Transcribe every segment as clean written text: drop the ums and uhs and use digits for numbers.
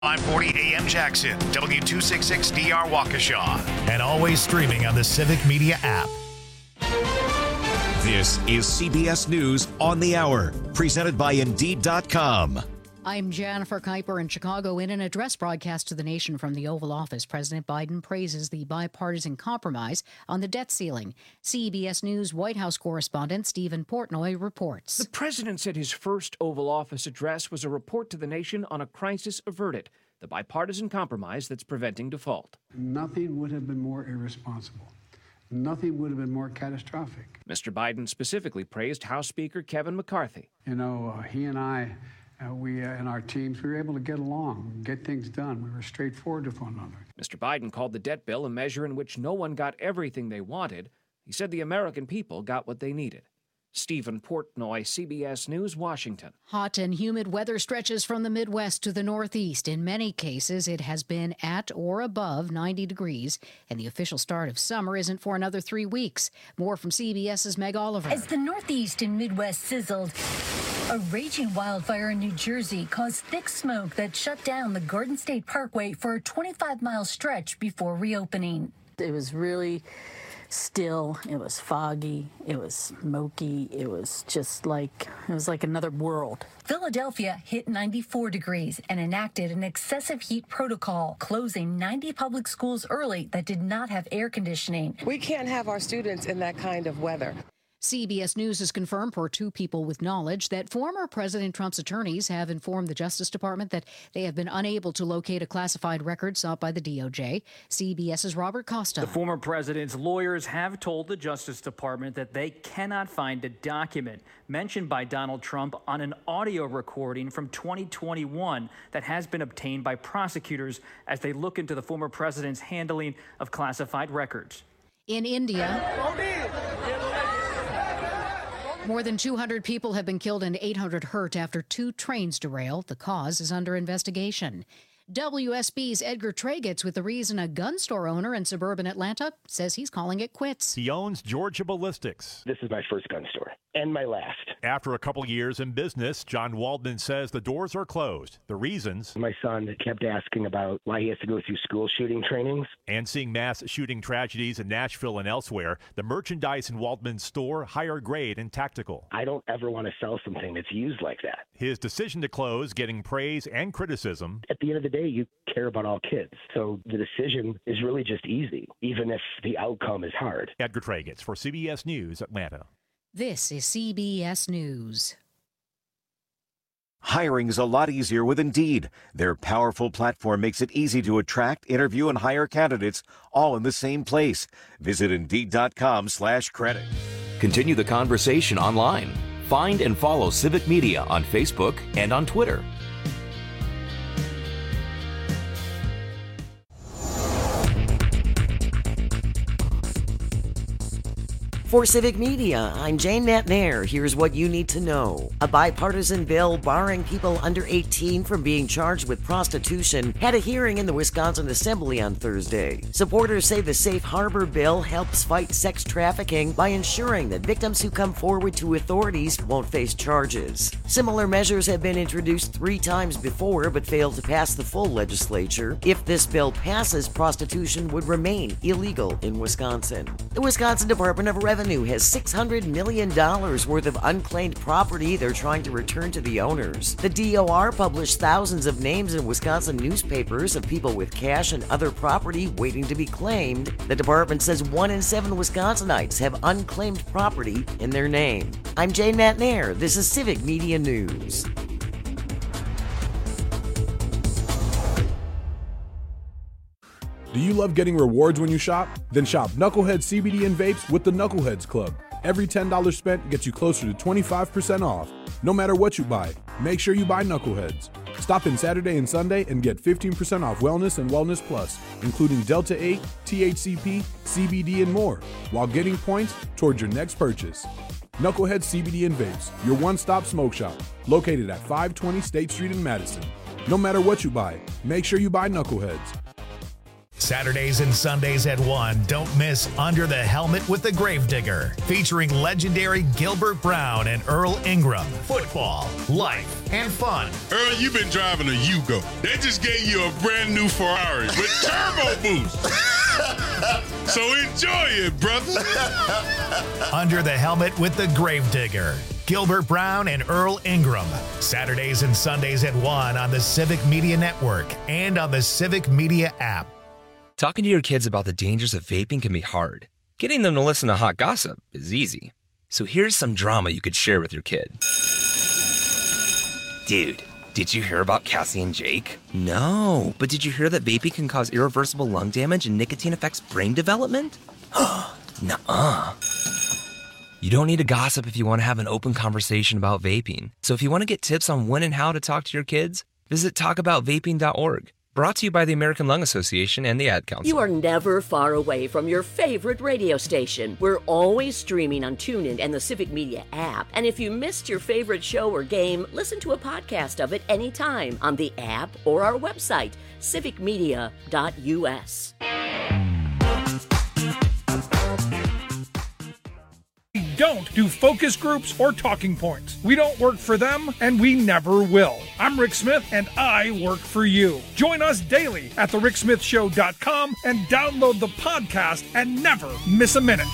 540 AM Jackson, W266DR Waukesha, and always streaming on the Civic Media app. This is CBS News on the Hour, presented by Indeed.com. I'm Jennifer Kuiper in Chicago. In an address broadcast to the nation from the Oval Office, President Biden praises the bipartisan compromise on the debt ceiling. CBS News White House correspondent Stephen Portnoy reports. The president said his first Oval Office address was a report to the nation on a crisis averted, the bipartisan compromise that's preventing default. Nothing would have been more irresponsible. Nothing would have been more catastrophic. Mr. Biden specifically praised House Speaker Kevin McCarthy. He and I, and our teams, we were able to get along, get things done. We were straightforward with one another. Mr. Biden called the debt bill a measure in which no one got everything they wanted. He said the American people got what they needed. Stephen Portnoy, CBS News, Washington. Hot and humid weather stretches from the Midwest to the Northeast. In many cases, it has been at or above 90 degrees, and the official start of summer isn't for another 3 weeks. More from CBS's Meg Oliver. As the Northeast and Midwest sizzled, a raging wildfire in New Jersey caused thick smoke that shut down the Garden State Parkway for a 25-mile stretch before reopening. It was really still, it was foggy, it was smoky, it was like another world. Philadelphia hit 94 degrees and enacted an excessive heat protocol, closing 90 public schools early that did not have air conditioning. We can't have our students in that kind of weather. CBS News has confirmed for two people with knowledge that former President Trump's attorneys have informed the Justice Department that they have been unable to locate a classified record sought by the DOJ. CBS's Robert Costa. The former president's lawyers have told the Justice Department that they cannot find a document mentioned by Donald Trump on an audio recording from 2021 that has been obtained by prosecutors as they look into the former president's handling of classified records. In India, more than 200 people have been killed and 800 hurt after two trains derailed. The cause is under investigation. WSB's Edgar Tragetz with the reason a gun store owner in suburban Atlanta says he's calling it quits. He owns Georgia Ballistics. This is my first gun store and my last. After a couple years in business, John Waldman says the doors are closed. The reasons? My son kept asking about why he has to go through school shooting trainings. And seeing mass shooting tragedies in Nashville and elsewhere, the merchandise in Waldman's store, higher grade and tactical. I don't ever want to sell something that's used like that. His decision to close, getting praise and criticism. At the end of the day, you care about all kids. So the decision is really just easy, even if the outcome is hard. Edgar Tragetz for CBS News, Atlanta. This is CBS News. Hiring's a lot easier with Indeed. Their powerful platform makes it easy to attract, interview, and hire candidates all in the same place. Visit Indeed.com/credit. Continue the conversation online. Find and follow Civic Media on Facebook and on Twitter. For Civic Media, I'm Jane Matnair. Here's what you need to know. A bipartisan bill barring people under 18 from being charged with prostitution had a hearing in the Wisconsin Assembly on Thursday. Supporters say the Safe Harbor bill helps fight sex trafficking by ensuring that victims who come forward to authorities won't face charges. Similar measures have been introduced 3 times before but failed to pass the full legislature. If this bill passes, prostitution would remain illegal in Wisconsin. The Wisconsin Department of Revenue has $600 million worth of unclaimed property they're trying to return to the owners. The DOR published thousands of names in Wisconsin newspapers of people with cash and other property waiting to be claimed. The department says 1 in 7 Wisconsinites have unclaimed property in their name. I'm Jane Matnair. This is Civic Media News. Do you love getting rewards when you shop? Then shop Knucklehead CBD and vapes with the Knuckleheads Club. Every $10 spent gets you closer to 25% off. No matter what you buy, make sure you buy Knuckleheads. Stop in Saturday and Sunday and get 15% off Wellness and Wellness Plus, including Delta 8, THCP, CBD, and more, while getting points towards your next purchase. Knucklehead CBD and vapes, your one-stop smoke shop, located at 520 State Street in Madison. No matter what you buy, make sure you buy Knuckleheads. Saturdays and Sundays at 1, don't miss Under the Helmet with the Gravedigger, featuring legendary Gilbert Brown and Earl Ingram. Football, life, and fun. Earl, you've been driving a Yugo. They just gave you a brand new Ferrari with turbo boost. So enjoy it, brother. Under the Helmet with the Gravedigger, Gilbert Brown and Earl Ingram. Saturdays and Sundays at 1 on the Civic Media Network and on the Civic Media app. Talking to your kids about the dangers of vaping can be hard. Getting them to listen to hot gossip is easy. So here's some drama you could share with your kid. Dude, did you hear about Cassie and Jake? No, but did you hear that vaping can cause irreversible lung damage and nicotine affects brain development? Nuh-uh. You don't need to gossip if you want to have an open conversation about vaping. So if you want to get tips on when and how to talk to your kids, visit talkaboutvaping.org. Brought to you by the American Lung Association and the Ad Council. You are never far away from your favorite radio station. We're always streaming on TuneIn and the Civic Media app. And if you missed your favorite show or game, listen to a podcast of it anytime on the app or our website, civicmedia.us. We don't do focus groups or talking points. We don't work for them, and we never will. I'm Rick Smith, and I work for you. Join us daily at thericksmithshow.com and download the podcast and never miss a minute.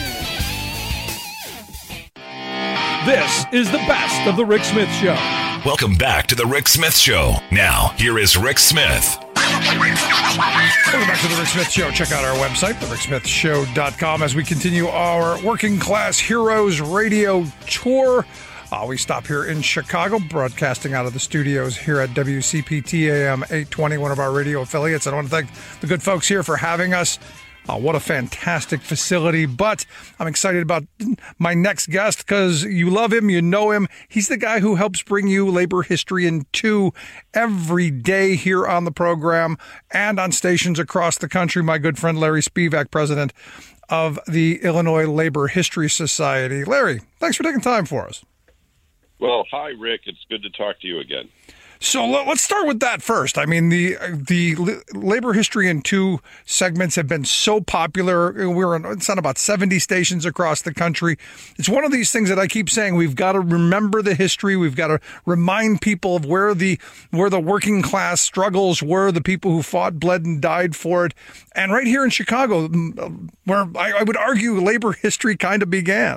This is the best of The Rick Smith Show. Welcome back to The Rick Smith Show. Now, here is Rick Smith. Welcome back to The Rick Smith Show. Check out our website, thericksmithshow.com, as we continue our Working Class Heroes radio tour. We stop here in Chicago, broadcasting out of the studios here at WCPT AM 820, one of our radio affiliates. And I want to thank the good folks here for having us. What a fantastic facility. But I'm excited about my next guest because you love him, you know him. He's the guy who helps bring you Labor History in 2 every day here on the program and on stations across the country. My good friend Larry Spivak, president of the Illinois Labor History Society. Larry, thanks for taking time for us. Well, hi, Rick. It's good to talk to you again. So let's start with that first. I mean, the Labor History in 2 segments have been so popular. It's on about 70 stations across the country. It's one of these things that I keep saying, we've got to remember the history. We've got to remind people of where the working class struggles were, the people who fought, bled, and died for it. And right here in Chicago, where I would argue labor history kind of began.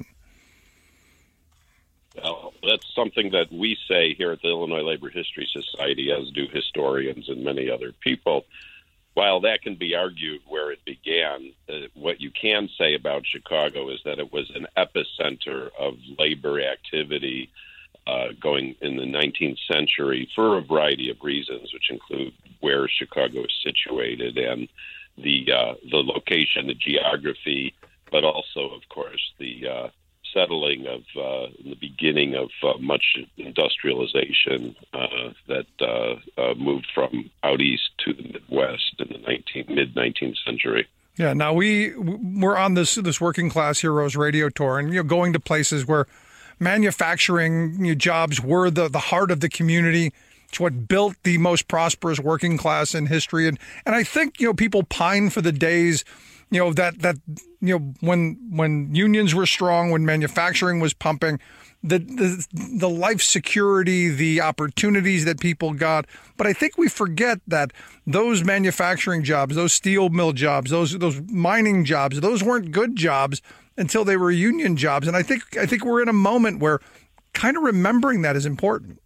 Well, that's something that we say here at the Illinois Labor History Society, as do historians and many other people. While that can be argued where it began, what you can say about Chicago is that it was an epicenter of labor activity going in the 19th century for a variety of reasons, which include where Chicago is situated and the location, the geography, but also, of course, the settling of the beginning of much industrialization that moved from out east to the Midwest in the mid-19th century. Yeah, now we're on this Working Class Heroes radio tour, and going to places where manufacturing jobs were the heart of the community. It's what built the most prosperous working class in history, and I think people pine for the days that when unions were strong, when manufacturing was pumping, the life security, the opportunities that people got. But I think we forget that those manufacturing jobs, those steel mill jobs, those mining jobs, those weren't good jobs until they were union jobs. And I think we're in a moment where kind of remembering that is important.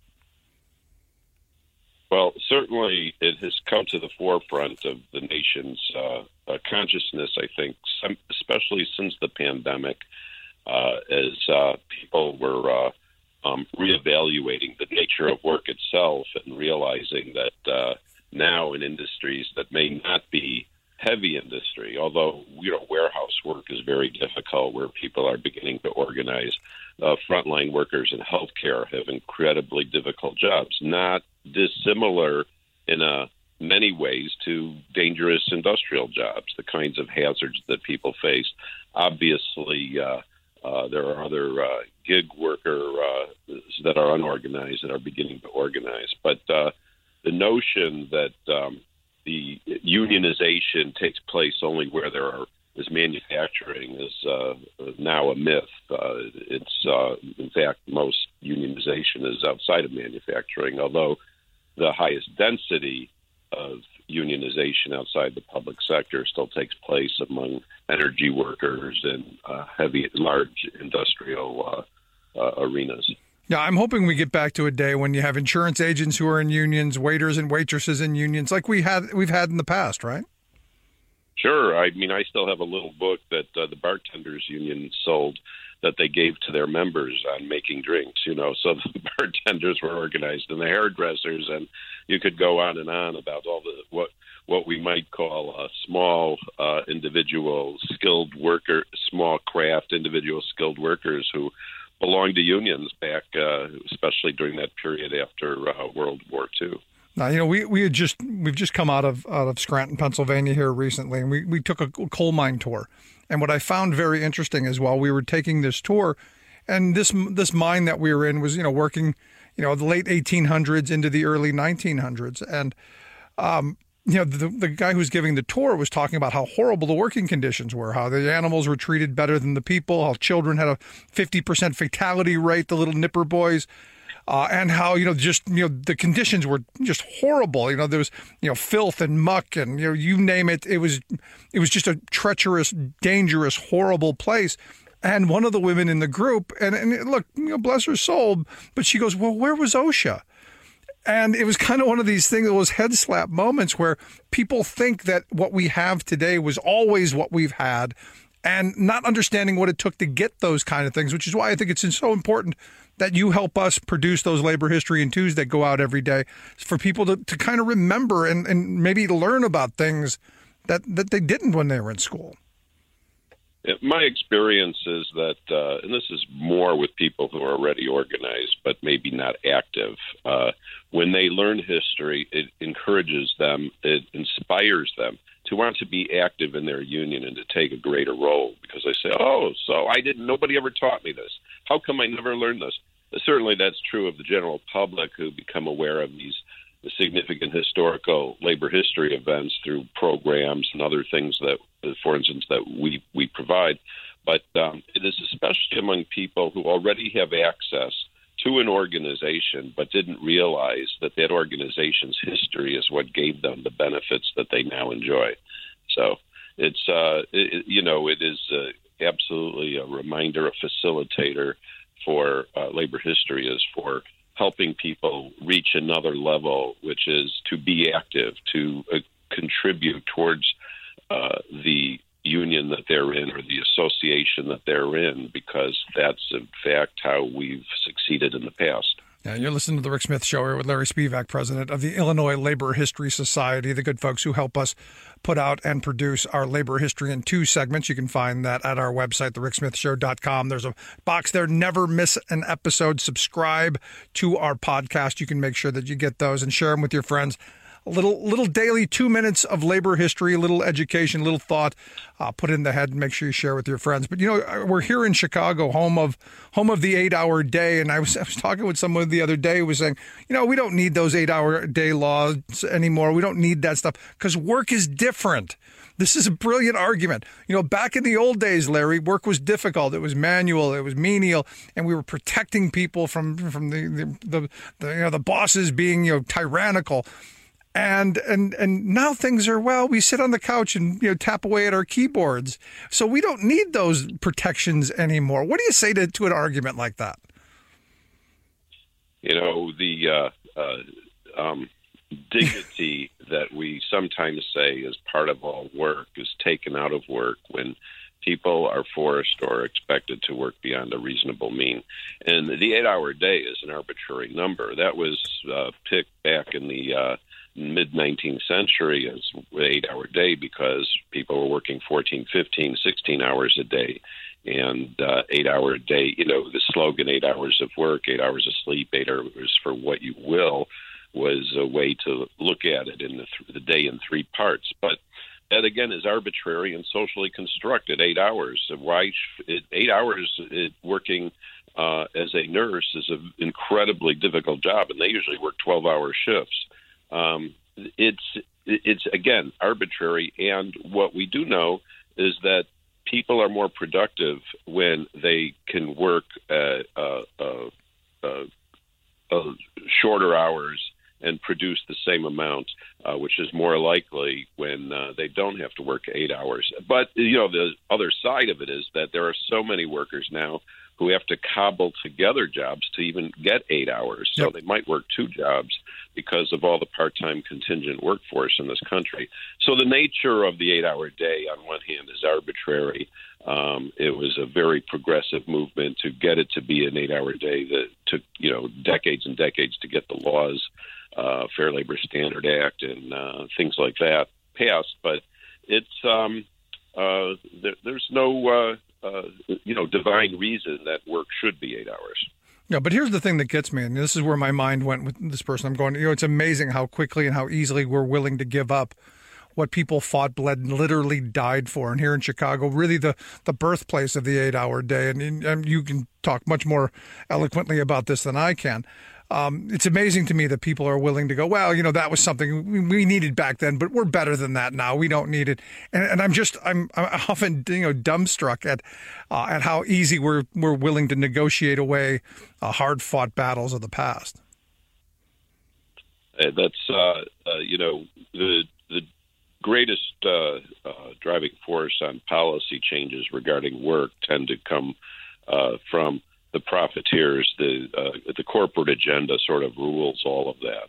Well, certainly it has come to the forefront of the nation's consciousness, I think, especially since the pandemic, as people were reevaluating the nature of work itself and realizing that now in industries that may not be heavy industry, although warehouse work is very difficult, where people are beginning to organize. Frontline workers in healthcare have incredibly difficult jobs, not dissimilar in many ways to dangerous industrial jobs, the kinds of hazards that people face. Obviously, there are other gig workers that are unorganized that are beginning to organize. But the notion that the unionization takes place only where is manufacturing is now a myth. In fact, most unionization is outside of manufacturing, although the highest density of unionization outside the public sector still takes place among energy workers and large industrial arenas. Yeah, I'm hoping we get back to a day when you have insurance agents who are in unions, waiters and waitresses in unions, like we've had in the past, right? Sure. I mean, I still have a little book that the bartenders union sold that they gave to their members on making drinks, so the bartenders were organized and the hairdressers, and you could go on and on about all the what we might call small individual skilled worker, small craft individual skilled workers who belonged to unions back, especially during that period after World War II. Now, we've just come out of Scranton, Pennsylvania here recently, and we took a coal mine tour. And what I found very interesting is while we were taking this tour, and this mine that we were in was, working, the late 1800s into the early 1900s. And, the guy who was giving the tour was talking about how horrible the working conditions were, how the animals were treated better than the people, how children had a 50% fatality rate, the little nipper boys. And how, the conditions were just horrible. There was, filth and muck and, you name it. It was just a treacherous, dangerous, horrible place. And one of the women in the group, and look, bless her soul, but she goes, well, where was OSHA? And it was kind of one of these things, those head slap moments where people think that what we have today was always what we've had, and not understanding what it took to get those kind of things, which is why I think it's so important that you help us produce those labor history and twos that go out every day for people to kind of remember and maybe learn about things that they didn't when they were in school. My experience is that, and this is more with people who are already organized, but maybe not active, when they learn history, it encourages them, it inspires them to want to be active in their union and to take a greater role, because they say, nobody ever taught me this. How come I never learned this? Certainly that's true of the general public who become aware of these significant historical labor history events through programs and other things that, for instance, that we provide. But it is especially among people who already have access to an organization but didn't realize that organization's history is what gave them the benefits that they now enjoy. So it is absolutely a reminder, a facilitator for labor history is for helping people reach another level, which is to be active, to contribute towards the union that they're in or the association that they're in, because that's, in fact, how we've succeeded in the past. Yeah, you're listening to The Rick Smith Show here with Larry Spivak, president of the Illinois Labor History Society, the good folks who help us put out and produce our labor history in 2 segments. You can find that at our website, thericksmithshow.com. There's a box there. Never miss an episode. Subscribe to our podcast. You can make sure that you get those and share them with your friends. A little daily 2 minutes of labor history, a little education, a little thought, put in the head and make sure you share with your friends. But, we're here in Chicago, home of the 8-hour day. And I was talking with someone the other day who was saying, we don't need those 8-hour day laws anymore. We don't need that stuff because work is different. This is a brilliant argument. Back in the old days, Larry, work was difficult. It was manual. It was menial, and we were protecting people from the bosses being tyrannical. And now things are, we sit on the couch and tap away at our keyboards. So we don't need those protections anymore. What do you say to an argument like that? The dignity that we sometimes say is part of all work is taken out of work when people are forced or expected to work beyond a reasonable mean. And the 8-hour day is an arbitrary number. That was picked back in the mid-19th century as an 8-hour day because people were working 14, 15, 16 hours a day. And 8-hour day, the slogan 8 hours of work, 8 hours of sleep, 8 hours for what you will, was a way to look at it in the day in 3 parts. But that, again, is arbitrary and socially constructed. 8 hours. Why 8 hours working as a nurse is an incredibly difficult job, and they usually work 12-hour shifts. it's, again, arbitrary. And what we do know is that people are more productive when they can work shorter hours and produce the same amount, which is more likely when they don't have to work 8 hours. But, the other side of it is that there are so many workers now who have to cobble together jobs to even get 8 hours. So they might work 2 jobs because of all the part-time contingent workforce in this country. So the nature of the 8-hour day, on one hand, is arbitrary. It was a very progressive movement to get it to be an 8-hour day that took, decades and decades to get the laws, Fair Labor Standard Act and things like that passed. But it's there's no divine reason that work should be 8 hours. Yeah, but here's the thing that gets me, and this is where my mind went with this person. I'm going, it's amazing how quickly and how easily we're willing to give up what people fought, bled, and literally died for. And here in Chicago, really the birthplace of the 8-hour day, and you can talk much more eloquently about this than I can. It's amazing to me that people are willing to go, well, that was something we needed back then, but we're better than that now. We don't need it. And I'm often, dumbstruck at how easy we're willing to negotiate away hard fought battles of the past. That's, the greatest driving force on policy changes regarding work tend to come from the profiteers. The corporate agenda sort of rules all of that,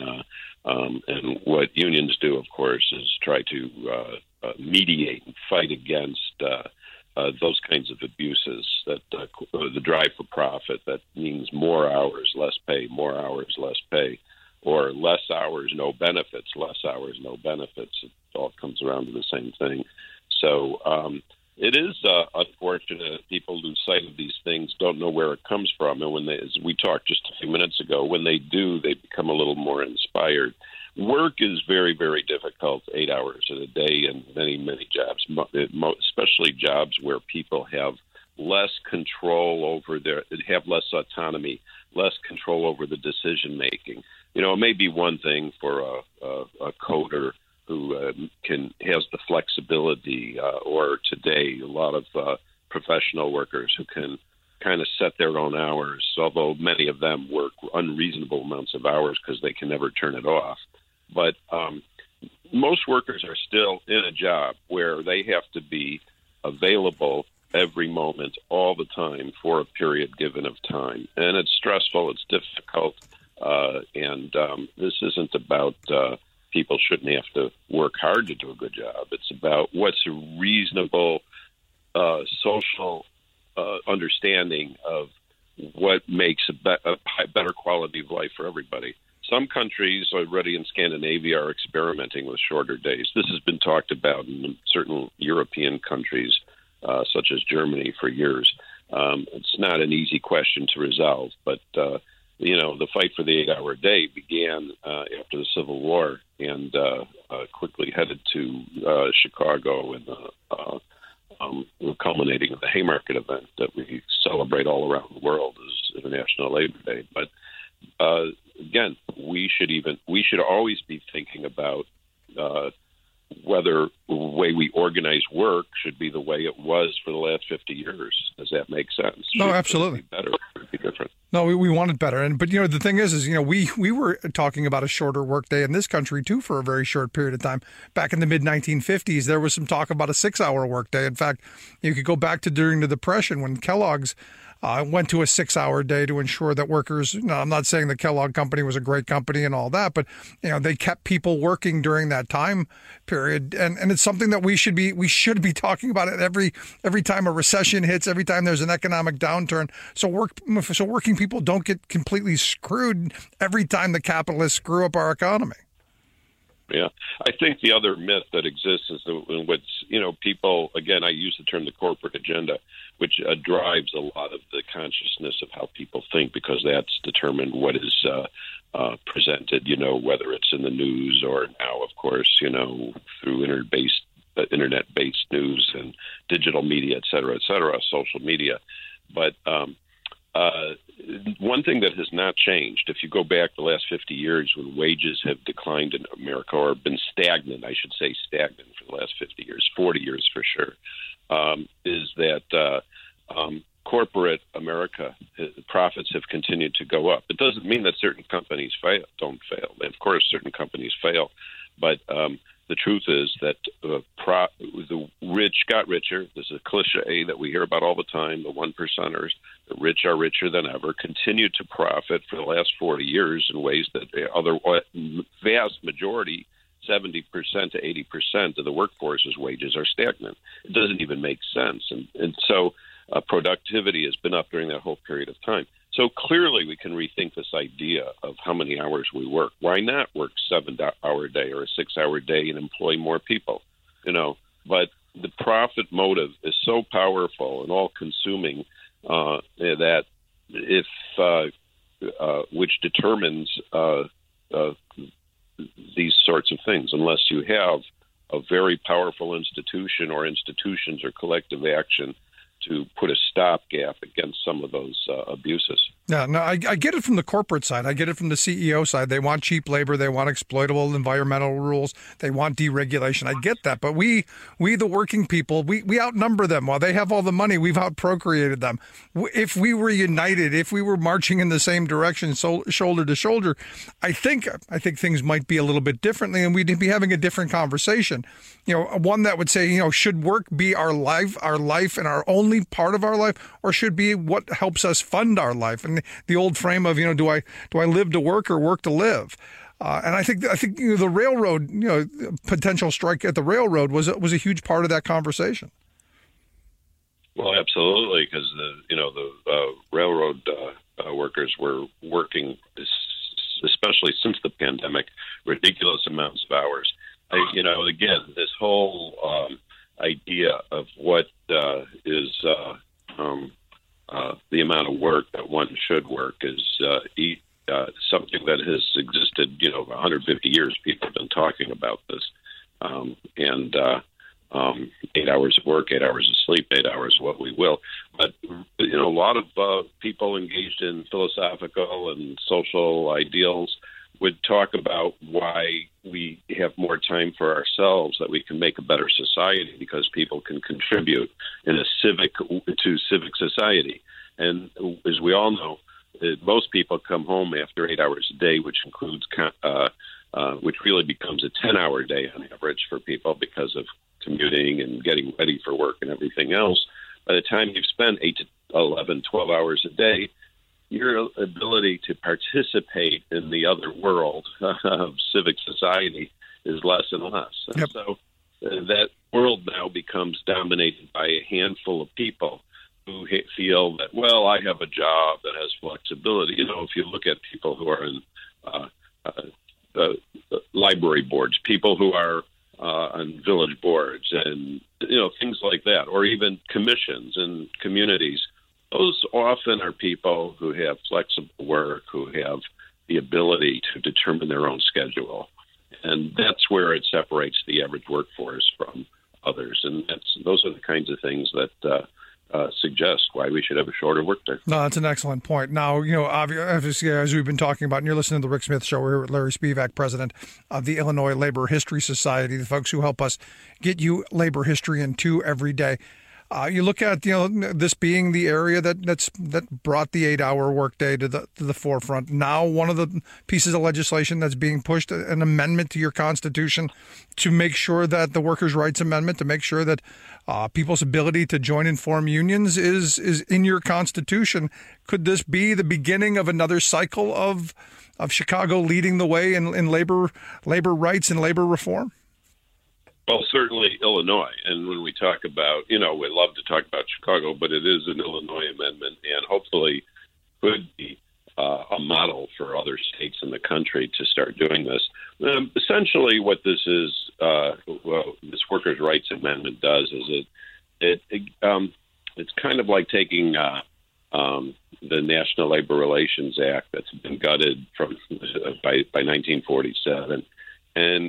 and what unions do, of course, is try to mediate and fight against those kinds of abuses. That the drive for profit, that means more hours, less pay, more hours, less pay, or less hours, no benefits, less hours, no benefits. It all comes around to the same thing. So it is unfortunate that people lose sight of these things, don't know where it comes from. And when as we talked just a few minutes ago, when they do, they become a little more inspired. Work is very, very difficult, 8 hours in a day, in many, many jobs, especially jobs where people have less control have less autonomy, less control over the decision making. It may be one thing for a coder who has the flexibility, or today a lot of professional workers who can kind of set their own hours, although many of them work unreasonable amounts of hours because they can never turn it off. But most workers are still in a job where they have to be available every moment, all the time, for a period given of time. And it's stressful, it's difficult, and this isn't about people shouldn't have to work hard to do a good job. It's about what's a reasonable social understanding of what makes a better quality of life for everybody. Some countries already in Scandinavia are experimenting with shorter days. This has been talked about in certain European countries, such as Germany, for years. It's not an easy question to resolve, but the fight for the 8-hour day began after the Civil War and quickly headed to Chicago and culminating in the Haymarket event that we celebrate all around the world as International Labor Day. But again, we should always be thinking about whether the way we organize work should be the way it was for the last 50 years. Does that make sense? No, absolutely. Should it be better? Should it be different? No, we want it better. But the thing is we were talking about a shorter workday in this country too for a very short period of time. Back in the mid 1950s, there was some talk about a 6-hour workday. In fact, you could go back to during the Depression when Kellogg's went to a 6-hour day to ensure that workers, I'm not saying the Kellogg company was a great company and all that, but they kept people working during that time period. And it's something that we should be talking about it every time a recession hits, every time there's an economic downturn. So working people don't get completely screwed every time the capitalists screw up our economy. Yeah. I think the other myth that exists is people, again, I use the term the corporate agenda, which drives a lot of the consciousness of how people think, because that's determined what is presented, whether it's in the news or now, of course, through internet-based news and digital media, et cetera, social media. But one thing that has not changed, if you go back the last 50 years when wages have declined in America, or been stagnant, I should say stagnant for the last 50 years, 40 years for sure, is that corporate America, profits have continued to go up. It doesn't mean that certain companies don't fail. Of course, certain companies fail, but the truth is that the rich got richer. There's a cliche that we hear about all the time, the one percenters. The rich are richer than ever, continue to profit for the last 40 years in ways that the other vast majority, 70% to 80% of the workforce's wages are stagnant. It doesn't even make sense. And so productivity has been up during that whole period of time. So clearly we can rethink this idea of how many hours we work. Why not work 7-hour day or a 6-hour day and employ more people? But the profit motive is so powerful and all-consuming that if which determines these sorts of things, unless you have a very powerful institution or institutions or collective action to put a stopgap against some of those abuses. Yeah, no, I get it from the corporate side. I get it from the CEO side. They want cheap labor. They want exploitable environmental rules. They want deregulation. I get that. But we the working people, we outnumber them. While they have all the money, we've outprocreated them. If we were united, if we were marching in the same direction, shoulder to shoulder, I think things might be a little bit differently, and we'd be having a different conversation. One that would say, should work be our life and our only part of our life, or should be what helps us fund our life? And the old frame of, do I live to work or work to live? And I think the railroad, potential strike at the railroad was a huge part of that conversation. Well, absolutely, because the railroad workers were working, especially since the pandemic, ridiculous amounts of hours. Again, this whole idea of what is the amount of work that one should work is something that has existed, 150 years. People have been talking about this. 8 hours of work, 8 hours of sleep, 8 hours of what we will. But, a lot of people engaged in philosophical and social ideals would talk about why we have more time for ourselves, that we can make a better society because people can contribute in a civic society. And as we all know, most people come home after 8 hours a day, which includes, which really becomes a 10-hour day on average for people because of commuting and getting ready for work and everything else. By the time you've spent 8 to 11, 12 hours a day, your ability to participate in the other world of civic society is less and less. And yep. So that world now becomes dominated by a handful of people who feel that, well, I have a job that has flexibility. If you look at people who are in library boards, people who are on village boards and, things like that, or even commissions and communities, those often are people who have flexible work, who have the ability to determine their own schedule. And that's where it separates the average workforce from others. And those are the kinds of things that suggest why we should have a shorter workday. No, that's an excellent point. Now, obviously, as we've been talking about, and you're listening to the Rick Smith Show, we're here with Larry Spivak, president of the Illinois Labor History Society, the folks who help us get you labor history in 2 every day. You look at this being the area that brought the 8-hour workday to the forefront. Now, one of the pieces of legislation that's being pushed, an amendment to your Constitution to make sure that the Workers' Rights Amendment, to make sure that people's ability to join and form unions is in your Constitution. Could this be the beginning of another cycle of Chicago leading the way in labor rights and labor reform? Well, certainly Illinois. And when we talk about, we love to talk about Chicago, but it is an Illinois amendment and hopefully could be a model for other states in the country to start doing this. Essentially what this is, this Workers' Rights Amendment does is it's kind of like taking the National Labor Relations Act that's been gutted by 1947 and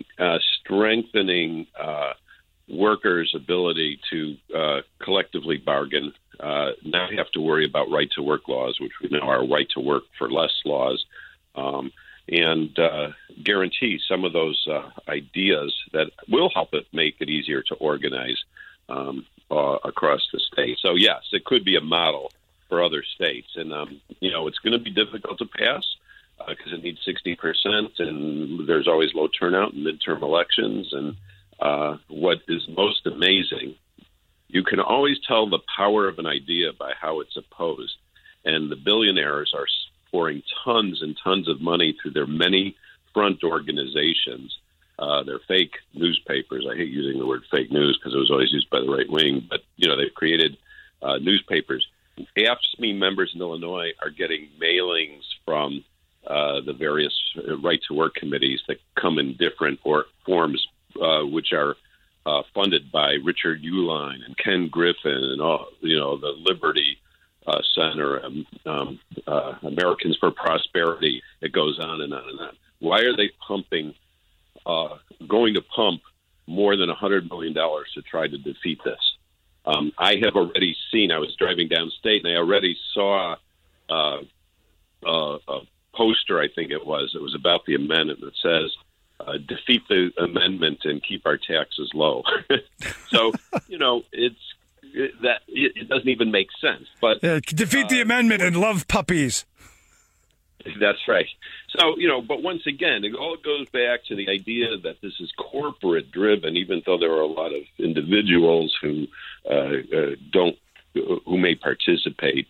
strengthening workers' ability to collectively bargain not have to worry about right-to-work laws, which we know are right-to-work for less laws, and guarantee some of those ideas that will help it make it easier to organize across the state. So, yes, it could be a model for other states. And, it's going to be difficult to pass because it needs 60%, and there's always low turnout in midterm elections. And what is most amazing, you can always tell the power of an idea by how it's opposed. And the billionaires are pouring tons and tons of money through their many front organizations. They're fake newspapers. I hate using the word fake news because it was always used by the right wing. But, they've created newspapers. AFSCME members in Illinois are getting mailings from the various right-to-work committees that come in different forms, which are funded by Richard Uihlein and Ken Griffin and all, the Liberty Center, Americans for Prosperity. It goes on and on and on. Why are they going to pump more than $100 million to try to defeat this? I have already seen, I was driving downstate, and I already saw a poster, I think it was about the amendment that says, defeat the amendment and keep our taxes low. So, it doesn't even make sense. But defeat the amendment and love puppies. That's right. So, but once again, it all goes back to the idea that this is corporate driven, even though there are a lot of individuals who who may participate,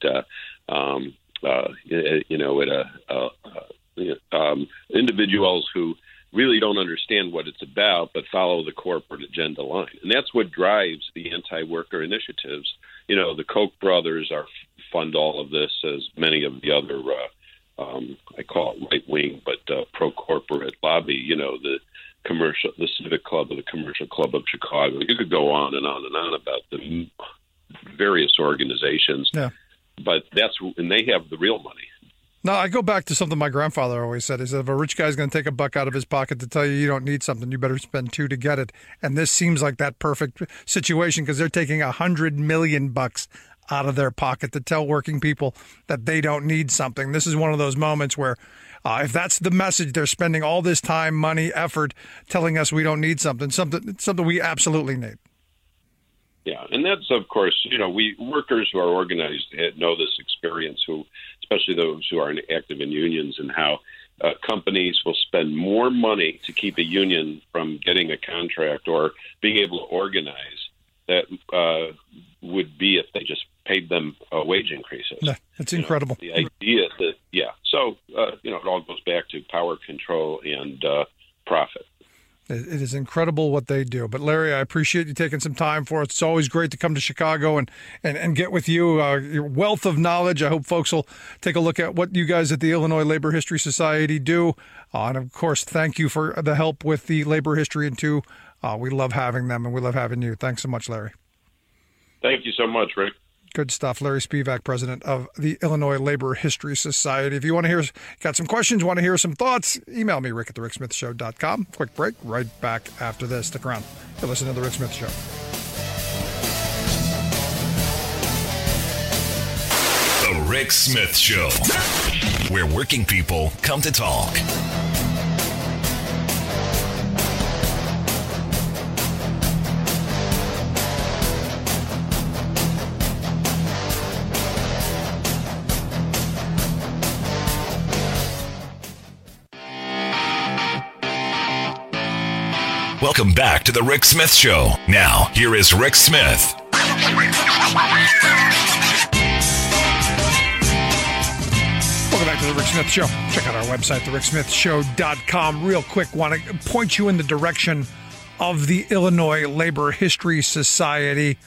individuals who really don't understand what it's about, but follow the corporate agenda line. And that's what drives the anti-worker initiatives. The Koch brothers fund all of this, as many of the other I call it right wing, but pro-corporate lobby, the Civic Club or the Commercial Club of Chicago. You could go on and on and on about the various organizations, but and they have the real money. No, I go back to something my grandfather always said. He said, if a rich guy's going to take a buck out of his pocket to tell you don't need something, you better spend $2 to get it. And this seems like that perfect situation because they're taking $100 million out of their pocket to tell working people that they don't need something. This is one of those moments where if that's the message, they're spending all this time, money, effort telling us we don't need something we absolutely need. Yeah, and that's, of course, we workers who are organized know this experience, especially those who are active in unions, and how companies will spend more money to keep a union from getting a contract or being able to organize that would be if they just paid them wage increases. No, it's incredible. The idea that, so, it all goes back to power control and profit. It is incredible what they do. But, Larry, I appreciate you taking some time for us. It's always great to come to Chicago and get with you. Your wealth of knowledge. I hope folks will take a look at what you guys at the Illinois Labor History Society do. And, of course, thank you for the help with the Labor History and too. We love having them, and we love having you. Thanks so much, Larry. Thank you so much, Rick. Good stuff. Larry Spivak, president of the Illinois Labor History Society. If you want to got some questions, want to hear some thoughts, email me, rick@thericksmithshow.com. Quick break, right back after this. Stick around. You're listening to The Rick Smith Show. The Rick Smith Show, where working people come to talk. Welcome back to The Rick Smith Show. Now, here is Rick Smith. Welcome back to The Rick Smith Show. Check out our website, thericksmithshow.com. Real quick, want to point you in the direction of the Illinois Labor History Society,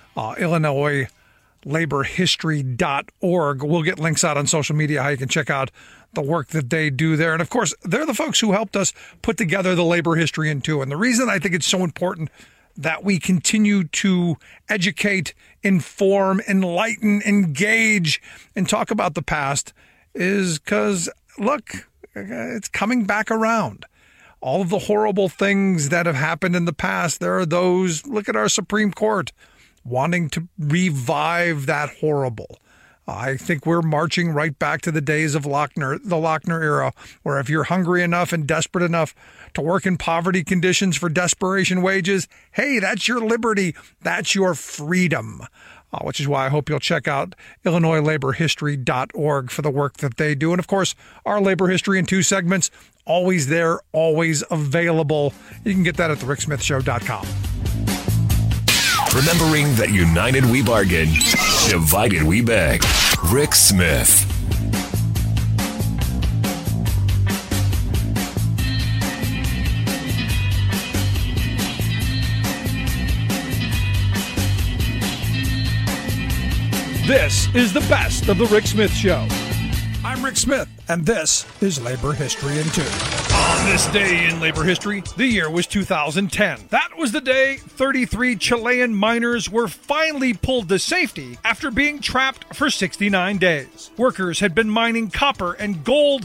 IllinoisLaborHistory.org. We'll get links out on social media how you can check out the work that they do there. And of course, they're the folks who helped us put together the Labor History in two. And the reason I think it's so important that we continue to educate, inform, enlighten, engage, and talk about the past is because, look, it's coming back around. All of the horrible things that have happened in the past, there are those, look at our Supreme Court, wanting to revive that horrible. I think we're marching right back to the days of the Lochner era, where if you're hungry enough and desperate enough to work in poverty conditions for desperation wages, hey, that's your liberty. That's your freedom. Which is why I hope you'll check out IllinoisLaborHistory.org for the work that they do. And, of course, our labor history in 2 segments, always there, always available. You can get that at thericksmithshow.com. Remembering that united we bargain, divided we beg. Rick Smith. This is the best of the Rick Smith Show. I'm Rick Smith, and this is Labor History in 2. On this day in labor history, the year was 2010. That was the day 33 Chilean miners were finally pulled to safety after being trapped for 69 days. Workers had been mining copper and gold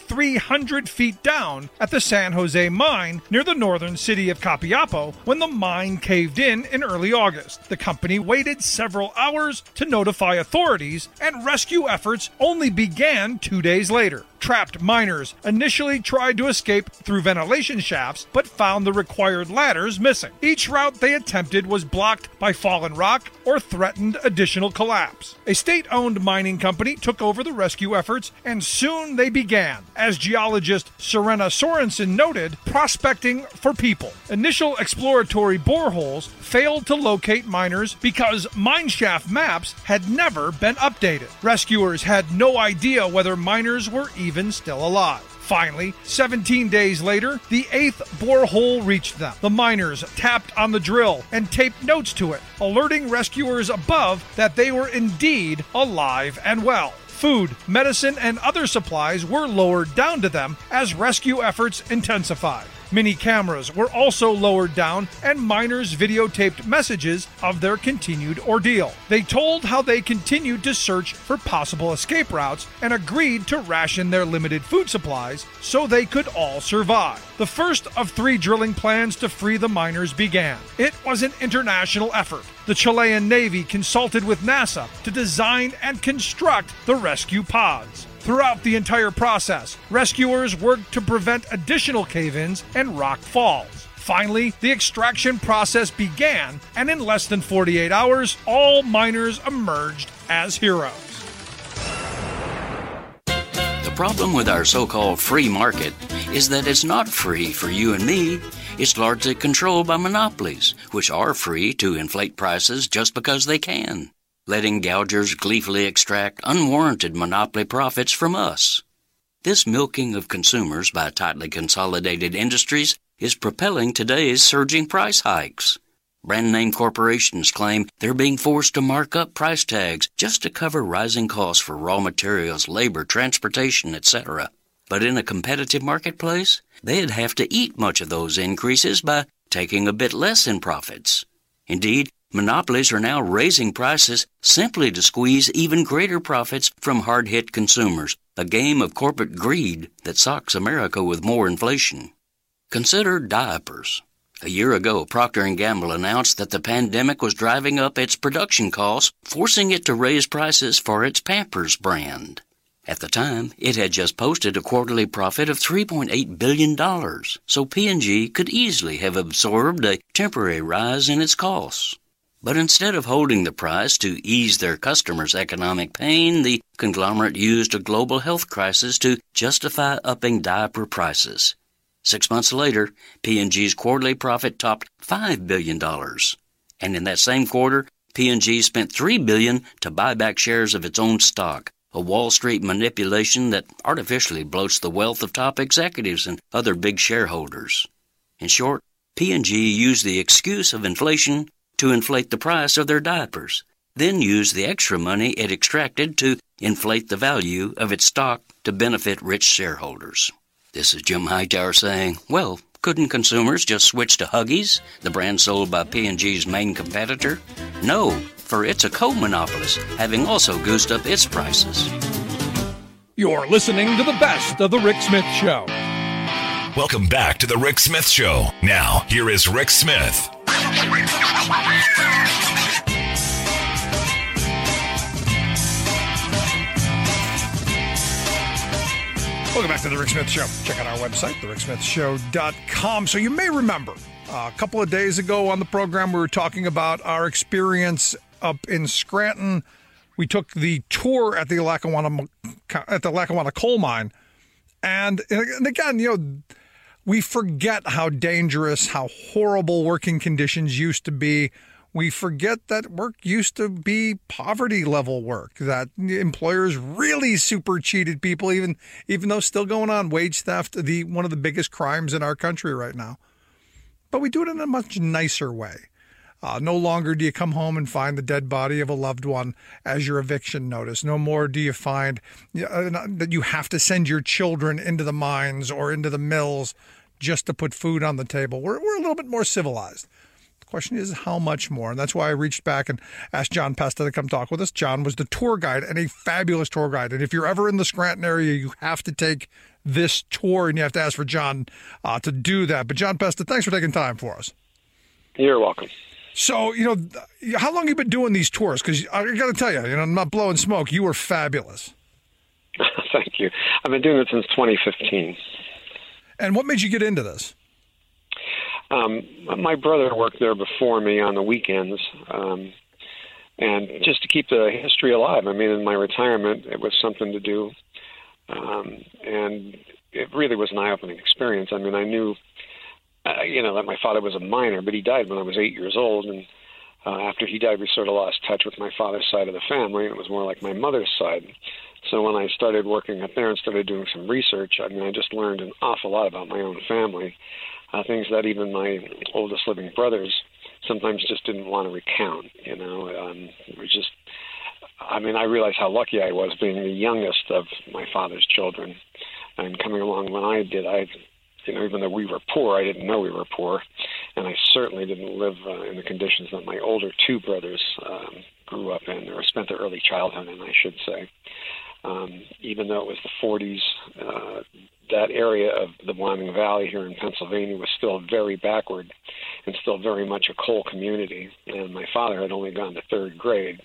2,300 feet down at the San Jose mine near the northern city of Copiapo when the mine caved in early August. The company waited several hours to notify authorities, and rescue efforts only began 2 days later. Trapped miners initially tried to escape through ventilation shafts, but found the required ladders missing. Each route they attempted was blocked by fallen rock or threatened additional collapse. A state-owned mining company took over the rescue efforts, and soon they began. As geologist Serena Sorensen noted, prospecting for people. Initial exploratory boreholes failed to locate miners because mine shaft maps had never been updated. Rescuers had no idea whether miners were even still alive. Finally, 17 days later, the 8th borehole reached them. The miners tapped on the drill and taped notes to it, alerting rescuers above that they were indeed alive and well. Food, medicine, and other supplies were lowered down to them as rescue efforts intensified. Mini cameras were also lowered down, and miners videotaped messages of their continued ordeal. They told how they continued to search for possible escape routes and agreed to ration their limited food supplies so they could all survive. The first of 3 drilling plans to free the miners began. It was an international effort. The Chilean Navy consulted with NASA to design and construct the rescue pods. Throughout the entire process, rescuers worked to prevent additional cave-ins and rock falls. Finally, the extraction process began, and in less than 48 hours, all miners emerged as heroes. The problem with our so-called free market is that it's not free for you and me. It's largely controlled by monopolies, which are free to inflate prices just because they can, letting gougers gleefully extract unwarranted monopoly profits from us. This milking of consumers by tightly consolidated industries is propelling today's surging price hikes. Brand-name corporations claim they're being forced to mark up price tags just to cover rising costs for raw materials, labor, transportation, etc. But in a competitive marketplace, they'd have to eat much of those increases by taking a bit less in profits. Indeed, monopolies are now raising prices simply to squeeze even greater profits from hard-hit consumers, a game of corporate greed that socks America with more inflation. Consider diapers. A year ago, Procter & Gamble announced that the pandemic was driving up its production costs, forcing it to raise prices for its Pampers brand. At the time, it had just posted a quarterly profit of $3.8 billion, so P&G could easily have absorbed a temporary rise in its costs. But instead of holding the price to ease their customers' economic pain, the conglomerate used a global health crisis to justify upping diaper prices. 6 months later, P&G's quarterly profit topped $5 billion. And in that same quarter, P&G spent $3 billion to buy back shares of its own stock, a Wall Street manipulation that artificially bloats the wealth of top executives and other big shareholders. In short, P&G used the excuse of inflation to inflate the price of their diapers, then used the extra money it extracted to inflate the value of its stock to benefit rich shareholders. This is Jim Hightower saying, well, couldn't consumers just switch to Huggies, the brand sold by P&G's main competitor? No, for it's a co-monopolist, having also goosed up its prices. You're listening to the best of the Rick Smith Show. Welcome back to the Rick Smith Show. Now, here is Rick Smith. Welcome back to The Rick Smith Show. Check out our website, thericksmithshow.com. So you may remember a couple of days ago on the program, we were talking about our experience up in Scranton. We took the tour at the Lackawanna coal mine. And again, you know, we forget how dangerous, how horrible working conditions used to be. We forget that work used to be poverty level work, that employers really super cheated people, even though still going on wage theft, one of the biggest crimes in our country right now. But we do it in a much nicer way. No longer do you come home and find the dead body of a loved one as your eviction notice. No more do you find that you have to send your children into the mines or into the mills just to put food on the table. We're a little bit more civilized. The question is how much more? And that's why I reached back and asked John Pesta to come talk with us. John was the tour guide and a fabulous tour guide. And if you're ever in the Scranton area, you have to take this tour and you have to ask for John to do that. But John Pesta, thanks for taking time for us. You're welcome. So, you know, how long have you been doing these tours? Because I got to tell you, I'm not blowing smoke. You were fabulous. Thank you. I've been doing it since 2015. And what made you get into this? My brother worked there before me on the weekends, and just to keep the history alive. I mean, in my retirement, it was something to do, and it really was an eye-opening experience. I mean, I knew that my father was a miner, but he died when I was 8 years old. And after he died, we sort of lost touch with my father's side of the family, and it was more like my mother's side. So when I started working up there and started doing some research, I mean, I just learned an awful lot about my own family, things that even my oldest living brothers sometimes just didn't want to recount. It was just, I mean, I realized how lucky I was being the youngest of my father's children, and coming along when I did, even though we were poor, I didn't know we were poor, and I certainly didn't live in the conditions that my older two brothers grew up in, or spent their early childhood in, I should say. Even though it was the 40s, that area of the Wyoming Valley here in Pennsylvania was still very backward and still very much a coal community, and my father had only gone to third grade.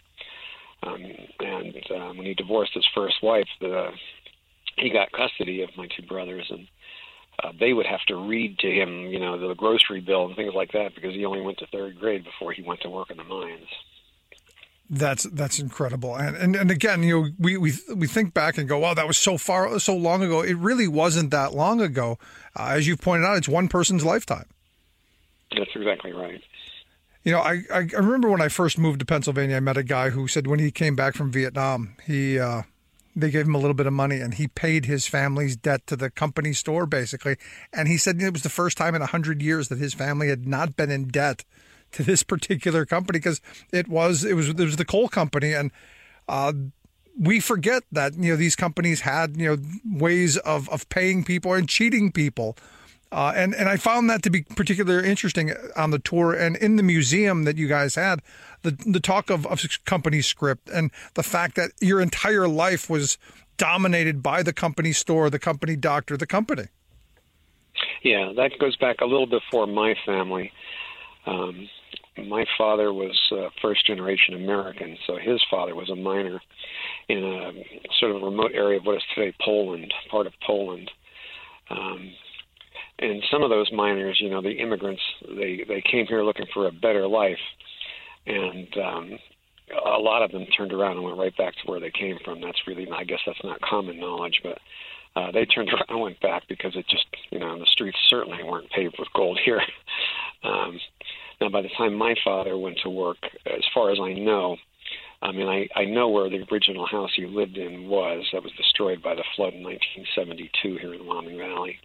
And when he divorced his first wife, he got custody of my two brothers, and they would have to read to him, the grocery bill and things like that, because he only went to third grade before he went to work in the mines. That's incredible. And again, we think back and go, wow, that was so long ago. It really wasn't that long ago. As you've pointed out, it's one person's lifetime. That's exactly right. I remember when I first moved to Pennsylvania, I met a guy who said when he came back from Vietnam, they gave him a little bit of money and he paid his family's debt to the company store, basically. And he said it was the first time in 100 years that his family had not been in debt to this particular company, because it was the coal company. And we forget that, these companies had, ways of paying people and cheating people. And I found that to be particularly interesting on the tour and in the museum that you guys had, the talk of company script and the fact that your entire life was dominated by the company store, the company doctor, the company. Yeah, that goes back a little before my family. My father was first-generation American, so his father was a miner in a sort of a remote area of what is today Poland, part of Poland. And some of those miners, the immigrants, they came here looking for a better life, and a lot of them turned around and went right back to where they came from. That's really, I guess that's not common knowledge, but they turned around and went back because it just, the streets certainly weren't paved with gold here. Now, by the time my father went to work, as far as I know, I know where the original house he lived in was. That was destroyed by the flood in 1972 here in the Wyoming Valley.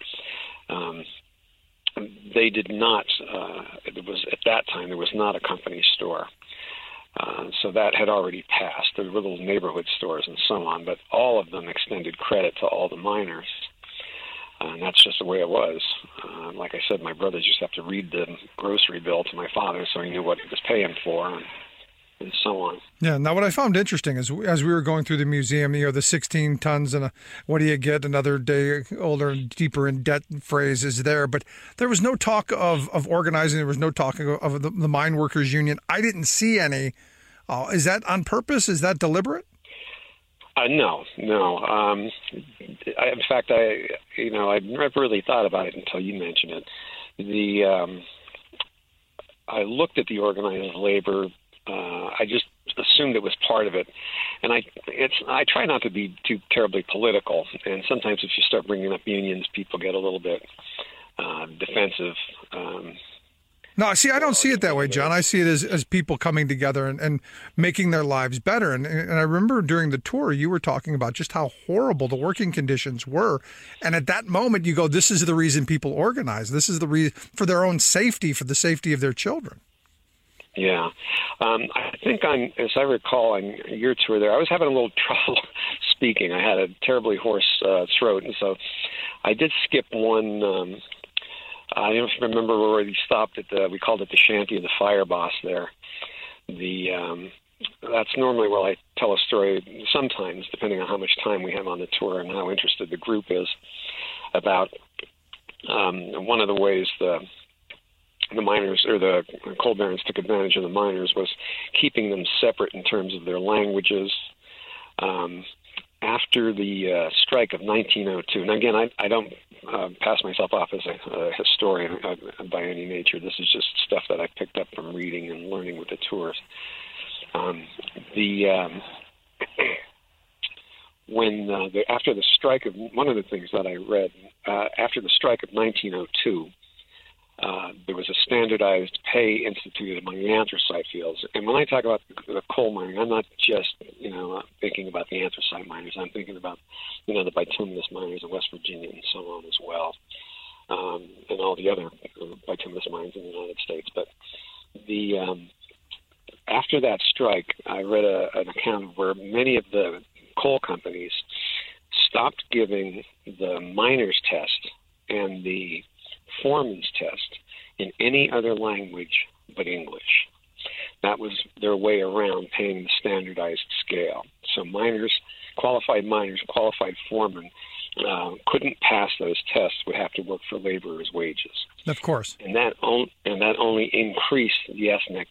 They did not, it was at that time, there was not a company store. So that had already passed. There were little neighborhood stores and so on, but all of them extended credit to all the miners. And that's just the way it was. Like I said, my brothers used to have to read the grocery bill to my father so he knew what he was paying for and so on. Yeah. Now, what I found interesting is as we were going through the museum, the 16 tons and what do you get another day older and deeper in debt phrase is there. But there was no talk of organizing. There was no talk of the mine workers union. I didn't see any. Is that on purpose? Is that deliberate? No. In fact, I never really thought about it until you mentioned it. I looked at the organized labor. I just assumed it was part of it, and I try not to be too terribly political. And sometimes, if you start bringing up unions, people get a little bit defensive. No, see, I don't see it that way, John. I see it as people coming together and making their lives better. And I remember during the tour, you were talking about just how horrible the working conditions were. And at that moment, you go, this is the reason people organize. This is the reason for their own safety, for the safety of their children. Yeah. I think as I recall, on your tour there, I was having a little trouble speaking. I had a terribly hoarse throat. And so I did skip one. I don't remember where we stopped at. We called it the Shanty of the Fire Boss there. That's normally where I tell a story sometimes, depending on how much time we have on the tour and how interested the group is, about one of the ways the miners or the coal barons took advantage of the miners was keeping them separate in terms of their languages. After the strike of 1902, and again, I don't pass myself off as a historian by any nature. This is just stuff that I picked up from reading and learning with the tours. After the strike of one of the things that I read after the strike of 1902. There was a standardized pay instituted among the anthracite fields. And when I talk about the coal mining, I'm not just, thinking about the anthracite miners. I'm thinking about, the bituminous miners in West Virginia and so on as well, and all the other bituminous mines in the United States. But after that strike, I read an account where many of the coal companies stopped giving the miners' test and the foreman's test in any other language but English. That was their way around paying the standardized scale. So qualified foremen couldn't pass those tests, would have to work for laborers' wages. Of course. And that only increased the ethnic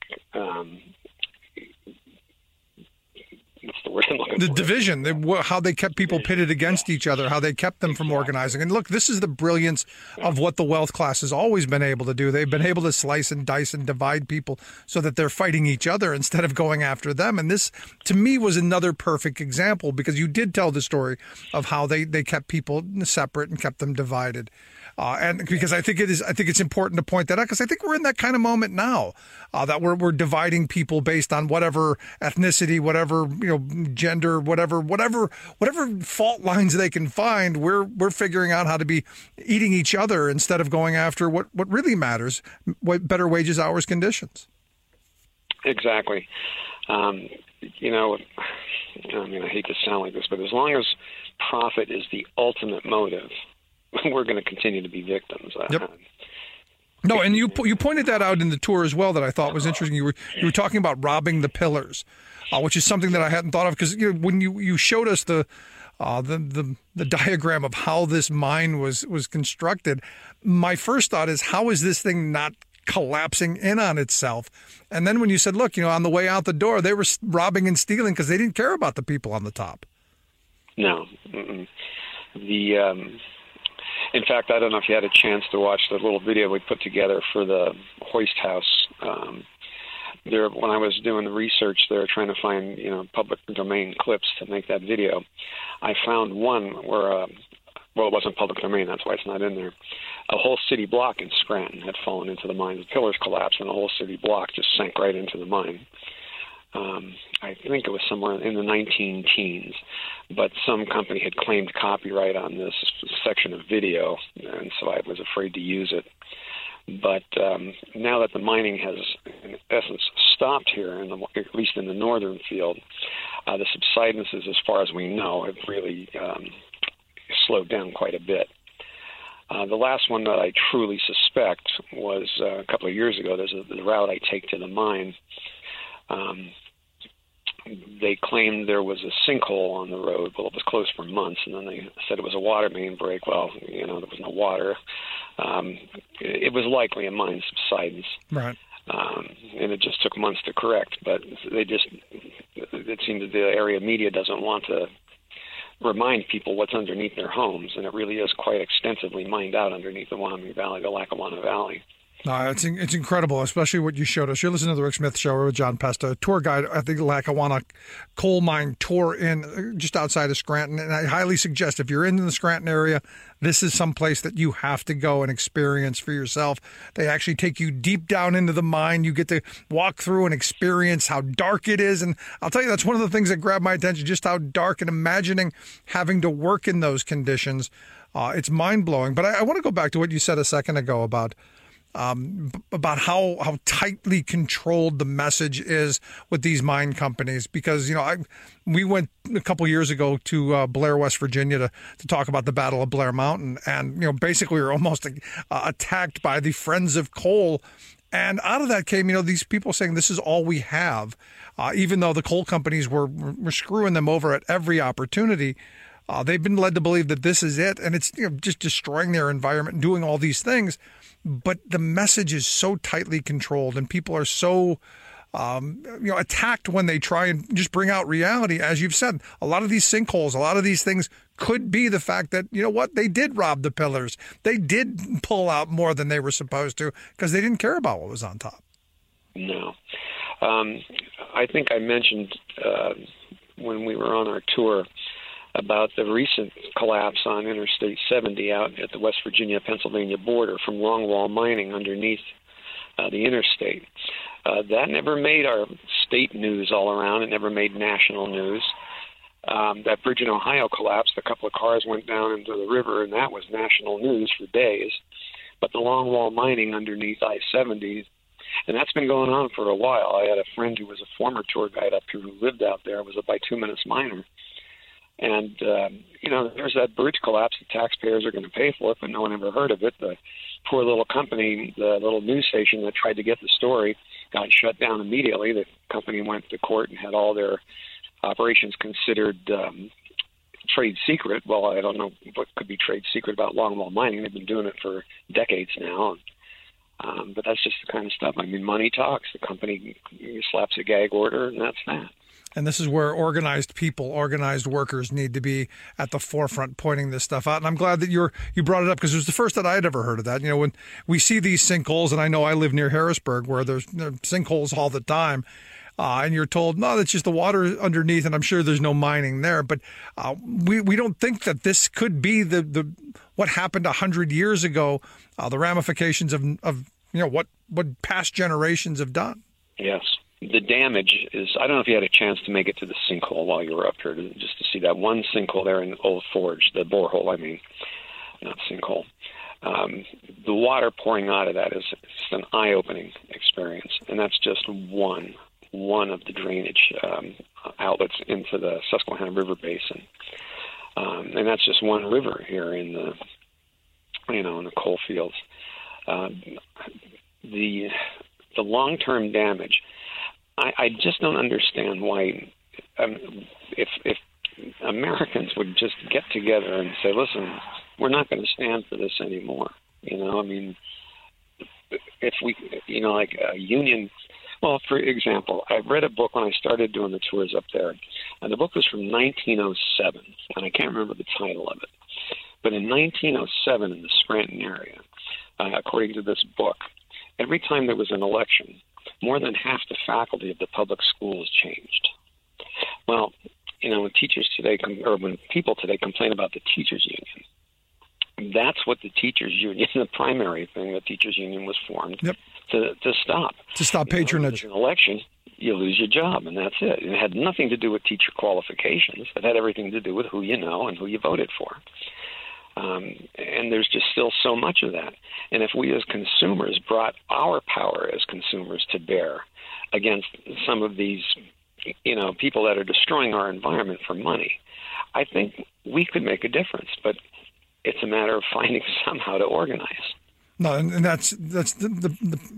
what's the word I'm looking for? The division, how they kept people pitted against each other, how they kept them from organizing. And look, this is the brilliance of what the wealth class has always been able to do. They've been able to slice and dice and divide people so that they're fighting each other instead of going after them. And this, to me, was another perfect example, because you did tell the story of how they kept people separate and kept them divided. And because I think it's important to point that out, because I think we're in that kind of moment now, that we're dividing people based on whatever ethnicity, whatever gender, whatever fault lines they can find. We're figuring out how to be eating each other instead of going after what really matters: better wages, hours, conditions. Exactly. I hate to sound like this, but as long as profit is the ultimate motive, we're going to continue to be victims. Yep. No, and you pointed that out in the tour as well, that I thought was interesting. You were talking about robbing the pillars, which is something that I hadn't thought of, because when you showed us the diagram of how this mine was constructed, my first thought is, how is this thing not collapsing in on itself? And then when you said, look, on the way out the door, they were robbing and stealing because they didn't care about the people on the top. No. In fact, I don't know if you had a chance to watch the little video we put together for the Hoist House. When I was doing the research there, trying to find public domain clips to make that video, I found one where, it wasn't public domain, that's why it's not in there. A whole city block in Scranton had fallen into the mine. The pillars collapsed, and the whole city block just sank right into the mine. I think it was somewhere in the 19-teens, but some company had claimed copyright on this section of video, and so I was afraid to use it. But now that the mining has, in essence, stopped here, at least in the northern field, the subsidences, as far as we know, have really slowed down quite a bit. The last one that I truly suspect was a couple of years ago. There's the route I take to the mine. They claimed there was a sinkhole on the road. Well, it was closed for months, and then they said it was a water main break. Well, there was no water. It was likely a mine subsidence. Right. And it just took months to correct. But it seemed that the area media doesn't want to remind people what's underneath their homes, and it really is quite extensively mined out underneath the Wyoming Valley, the Lackawanna Valley. No, it's incredible, especially what you showed us. You're listening to the Rick Smith Show with John Pesta, tour guide at the Lackawanna coal mine tour in just outside of Scranton. And I highly suggest if you're in the Scranton area, this is some place that you have to go and experience for yourself. They actually take you deep down into the mine. You get to walk through and experience how dark it is. And I'll tell you, that's one of the things that grabbed my attention, just how dark, and imagining having to work in those conditions. It's mind-blowing. But I want to go back to what you said a second ago about how tightly controlled the message is with these mine companies. Because, we went a couple years ago to Blair, West Virginia to talk about the Battle of Blair Mountain. And, basically we were almost attacked by the Friends of Coal. And out of that came, these people saying this is all we have, even though the coal companies were screwing them over at every opportunity. They've been led to believe that this is it, and it's just destroying their environment and doing all these things. But the message is so tightly controlled, and people are so attacked when they try and just bring out reality. As you've said, a lot of these sinkholes, a lot of these things could be the fact that, they did rob the pillars. They did pull out more than they were supposed to because they didn't care about what was on top. No. I think I mentioned when we were on our tour about the recent collapse on Interstate 70 out at the West Virginia-Pennsylvania border from longwall mining underneath the interstate. That never made our state news all around. It never made national news. That bridge in Ohio collapsed. A couple of cars went down into the river, and that was national news for days. But the longwall mining underneath I-70, and that's been going on for a while. I had a friend who was a former tour guide up here who lived out there, was a bituminous miner. And, there's that bridge collapse. The taxpayers are going to pay for it, but no one ever heard of it. The poor little company, the little news station that tried to get the story, got shut down immediately. The company went to court and had all their operations considered trade secret. Well, I don't know what could be trade secret about longwall mining. They've been doing it for decades now. But that's just the kind of stuff. Money talks. The company slaps a gag order, and that's that. And this is where organized people, organized workers need to be at the forefront pointing this stuff out. And I'm glad that you brought it up because it was the first that I had ever heard of that. When we see these sinkholes, and I know I live near Harrisburg where there's sinkholes all the time, and you're told, no, that's just the water underneath, and I'm sure there's no mining there. But we don't think that this could be the what happened 100 years ago, the ramifications of what past generations have done. Yes. The damage is, I don't know if you had a chance to make it to the sinkhole while you were up here, just to see that one sinkhole there in Old Forge, the borehole, not sinkhole. The water pouring out of that is an eye-opening experience, and that's just one of the drainage outlets into the Susquehanna River Basin. And that's just one river here in the coal fields. The long-term damage, I just don't understand why, if Americans would just get together and say, listen, we're not going to stand for this anymore. If we, like a union, well, for example, I read a book when I started doing the tours up there, and the book was from 1907, and I can't remember the title of it. But in 1907 in the Scranton area, according to this book, every time there was an election, more than half the faculty of the public schools changed. Well, when teachers today, or when people today complain about the teachers union, that's what the teachers union, the primary thing, the teachers union was formed to stop. To stop patronage. An election, you lose your job, and that's it. And it had nothing to do with teacher qualifications. It had everything to do with who you know and who you voted for. And there's just still so much of that. And if we as consumers brought our power as consumers to bear against some of these, people that are destroying our environment for money, I think we could make a difference. But it's a matter of finding somehow to organize. No, and that's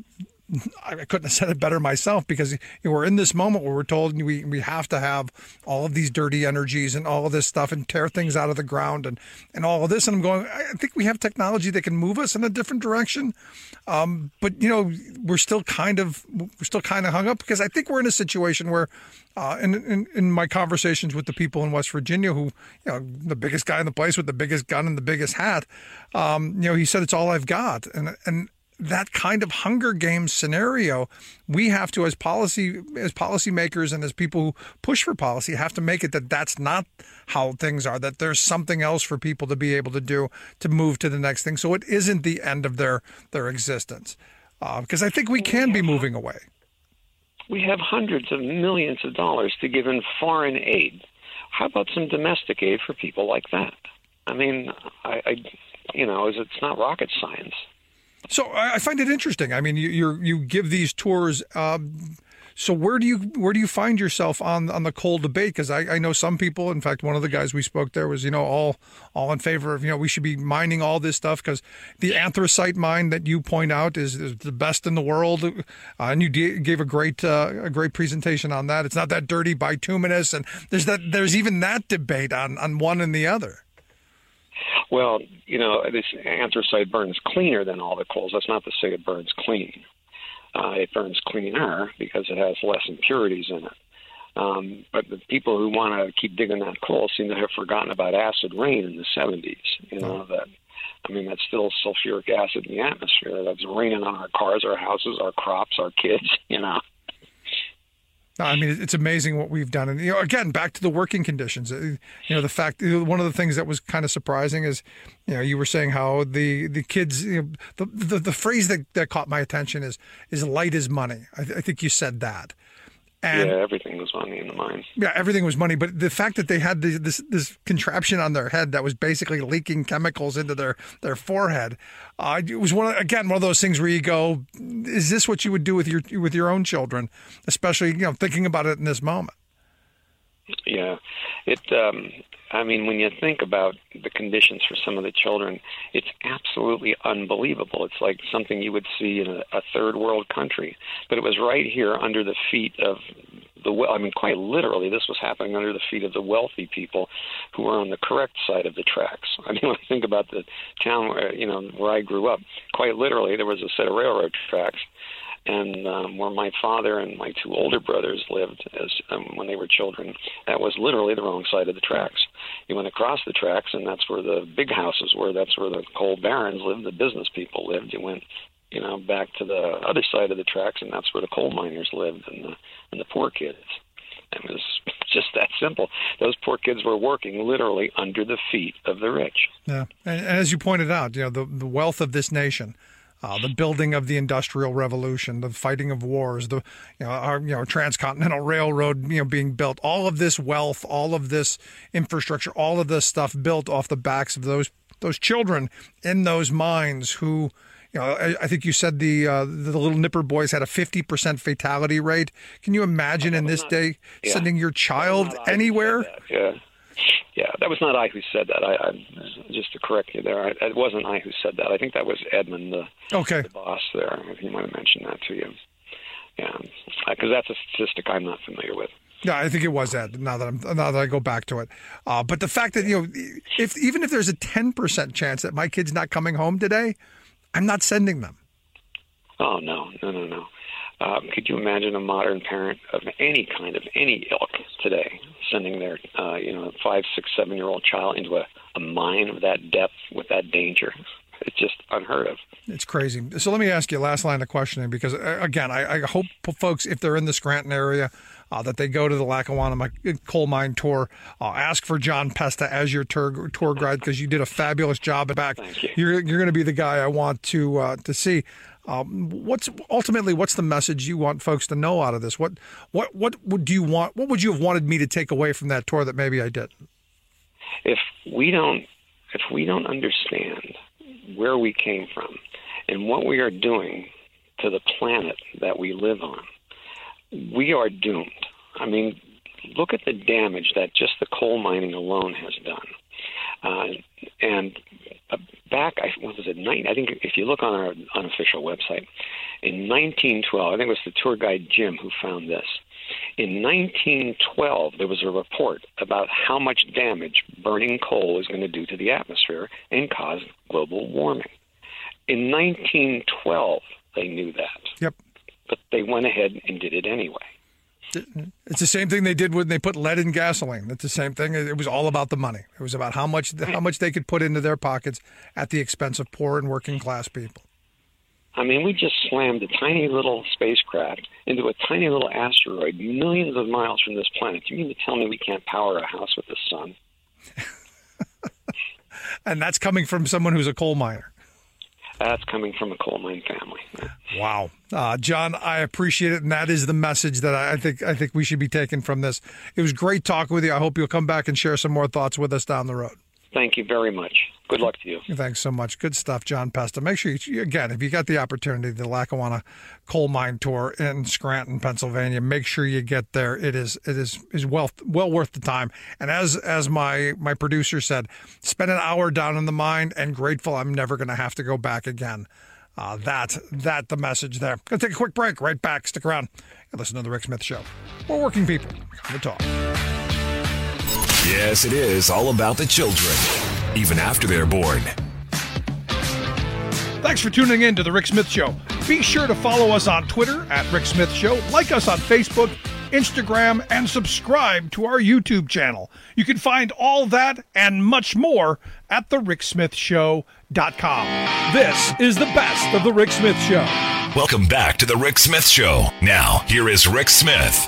I couldn't have said it better myself, because we're in this moment where we're told we have to have all of these dirty energies and all of this stuff and tear things out of the ground and all of this. And I'm going, I think we have technology that can move us in a different direction. But we're still kind of hung up, because I think we're in a situation where, in my conversations with the people in West Virginia, who, the biggest guy in the place with the biggest gun and the biggest hat, he said, it's all I've got. And that kind of Hunger Games scenario, we have to, as policymakers and as people who push for policy, have to make it that that's not how things are, that there's something else for people to be able to do to move to the next thing. So it isn't the end of their existence, because I think we can be moving away. We have hundreds of millions of dollars to give in foreign aid. How about some domestic aid for people like that? I mean, it's not rocket science. So I find it interesting. I mean, you give these tours. So where do you find yourself on the coal debate? Because I know some people. In fact, one of the guys we spoke there was all in favor of we should be mining all this stuff, because the anthracite mine that you point out is the best in the world, and you gave a great presentation on that. It's not that dirty, bituminous, and there's even that debate on one and the other. Well, this anthracite burns cleaner than all the coals. That's not to say it burns clean. It burns cleaner because it has less impurities in it. But the people who want to keep digging that coal seem to have forgotten about acid rain in the 70s. That's still sulfuric acid in the atmosphere. That's raining on our cars, our houses, our crops, our kids, I mean, it's amazing what we've done. And, again, back to the working conditions. The fact, one of the things that was kind of surprising is, you were saying how the kids, the phrase that caught my attention is light as money. I think you said that. And, everything was money in the mine. Yeah, everything was money. But the fact that they had this contraption on their head that was basically leaking chemicals into their forehead, it was one of those things where you go, is this what you would do with your own children, especially thinking about it in this moment? Yeah, when you think about the conditions for some of the children, it's absolutely unbelievable. It's like something you would see in a third world country. But it was right here under the feet of quite literally, this was happening under the feet of the wealthy people who were on the correct side of the tracks. When I think about the town where I grew up, quite literally, there was a set of railroad tracks. And where my father and my two older brothers lived when they were children, that was literally the wrong side of the tracks. You went across the tracks, and that's where the big houses were. That's where the coal barons lived, the business people lived. You went, back to the other side of the tracks, and that's where the coal miners lived and the poor kids. It was just that simple. Those poor kids were working literally under the feet of the rich. Yeah, and as you pointed out, the wealth of this nation. The building of the Industrial Revolution, the fighting of wars, our transcontinental railroad, being built, all of this wealth, all of this infrastructure, all of this stuff built off the backs of those children in those mines who, I think you said the little Nipper boys had a 50% fatality rate. Can you imagine in this day sending your child anywhere? Yeah, that was not I who said that. I just to correct you there, it wasn't I who said that. I think that was Edmund, the boss there. He might have mentioned that to you. Yeah, because that's a statistic I'm not familiar with. Yeah, I think it was Ed. Now that I go back to it, but the fact that even if there's a 10% chance that my kid's not coming home today, I'm not sending them. Oh no. Could you imagine a modern parent of any kind, of any ilk today, sending their 5, 6, 7-year-old child into a mine of that depth with that danger? It's just unheard of. It's crazy. So let me ask you a last line of questioning, because, again, I hope folks, if they're in the Scranton area, that they go to the Lackawanna coal mine tour. Ask for John Pesta as your tour guide, because you did a fabulous job back. Thank you. You're going to be the guy I want to see. What's the message you want folks to know out of this? What would you want? What would you have wanted me to take away from that tour that maybe I didn't? If we don't understand where we came from and what we are doing to the planet that we live on, we are doomed. I mean, look at the damage that just the coal mining alone has done. And back, I think if you look on our unofficial website, in 1912, I think it was the tour guide Jim who found this. In 1912, there was a report about how much damage burning coal is going to do to the atmosphere and cause global warming. In 1912, they knew that. Yep. But they went ahead and did it anyway. It's the same thing they did when they put lead in gasoline. It's the same thing. It was all about the money. It was about how much they could put into their pockets at the expense of poor and working class people. I mean, we just slammed a tiny little spacecraft into a tiny little asteroid millions of miles from this planet. You mean to tell me we can't power a house with the sun? And that's coming from someone who's a coal miner. That's coming from a coal mine family. Wow. John, I appreciate it, and that is the message that I think we should be taking from this. It was great talking with you. I hope you'll come back and share some more thoughts with us down the road. Thank you very much. Good luck to you. Thanks so much. Good stuff, John Pesta. Make sure, again, if you got the opportunity, the Lackawanna Coal Mine Tour in Scranton, Pennsylvania, make sure you get there. It is well worth the time. And as my producer said, spend an hour down in the mine and grateful I'm never going to have to go back again. That the message there. Going to take a quick break. Right back. Stick around and listen to The Rick Smith Show. We're working people. Come to talk. Yes, it is all about the children, even after they're born. Thanks for tuning in to The Rick Smith Show. Be sure to follow us on Twitter at Rick Smith Show, like us on Facebook, Instagram, and subscribe to our YouTube channel. You can find all that and much more at thericksmithshow.com. This is the best of The Rick Smith Show. Welcome back to The Rick Smith Show. Now, here is Rick Smith.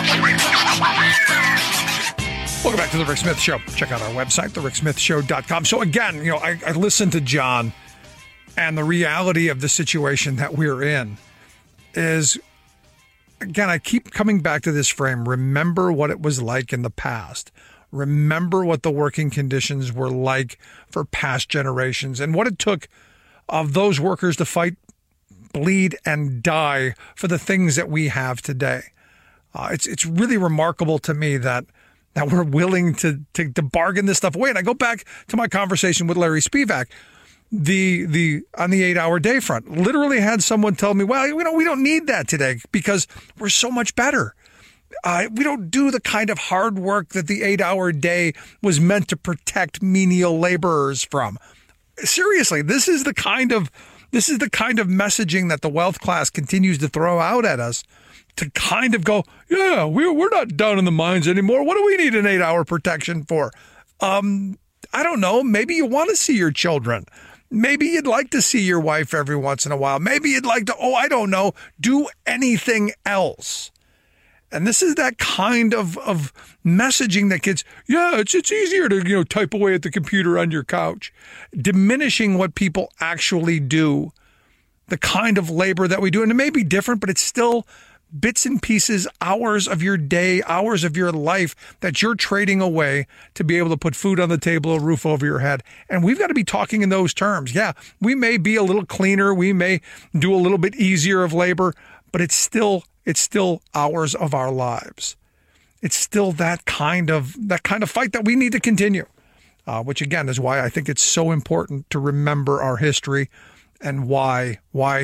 Welcome back to The Rick Smith Show. Check out our website, thericksmithshow.com. So again, I listened to John, and the reality of the situation that we're in is, again, I keep coming back to this frame. Remember what it was like in the past. Remember what the working conditions were like for past generations and what it took of those workers to fight, bleed, and die for the things that we have today. It's really remarkable to me that we're willing to bargain this stuff away. And I go back to my conversation with Larry Spivak, the on the 8-hour day front. Literally had someone tell me, well, we don't need that today because we're so much better. We don't do the kind of hard work that the 8-hour day was meant to protect menial laborers from. Seriously, this is the kind of messaging that the wealth class continues to throw out at us. To kind of go, yeah, we're not down in the mines anymore. What do we need an 8-hour protection for? I don't know. Maybe you want to see your children. Maybe you'd like to see your wife every once in a while. Maybe you'd like to, I don't know, do anything else. And this is that kind of messaging that gets, it's easier to type away at the computer on your couch, diminishing what people actually do, the kind of labor that we do. And it may be different, but it's still bits and pieces, hours of your day, hours of your life that you're trading away to be able to put food on the table, a roof over your head. And we've got to be talking in those terms. Yeah, we may be a little cleaner. We may do a little bit easier of labor, but it's still hours of our lives. It's still that kind of fight that we need to continue, which again is why I think it's so important to remember our history and why